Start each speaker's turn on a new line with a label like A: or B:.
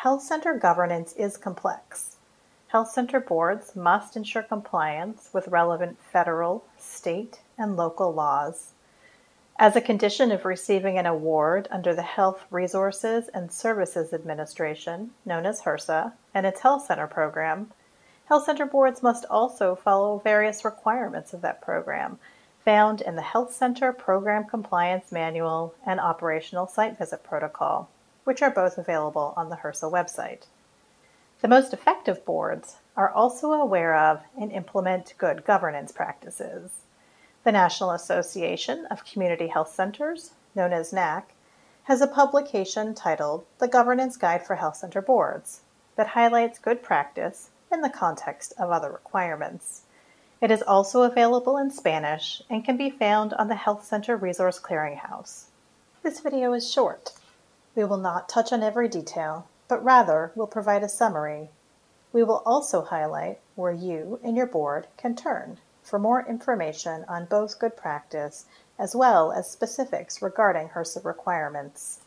A: Health center governance is complex. Health center boards must ensure compliance with relevant federal, state, and local laws. As a condition of receiving an award under the Health Resources and Services Administration, known as HRSA, and its health center program, health center boards must also follow various requirements of that program, found in the Health Center Program Compliance Manual and Operational Site Visit Protocol, which are both available on the HRSA website. The most effective boards are also aware of and implement good governance practices. The National Association of Community Health Centers, known as NAC, has a publication titled The Governance Guide for Health Center Boards that highlights good practice in the context of other requirements. It is also available in Spanish and can be found on the Health Center Resource Clearinghouse. This video is short. We will not touch on every detail, but rather will provide a summary. We will also highlight where you and your board can turn for more information on both good practice as well as specifics regarding HRSA requirements.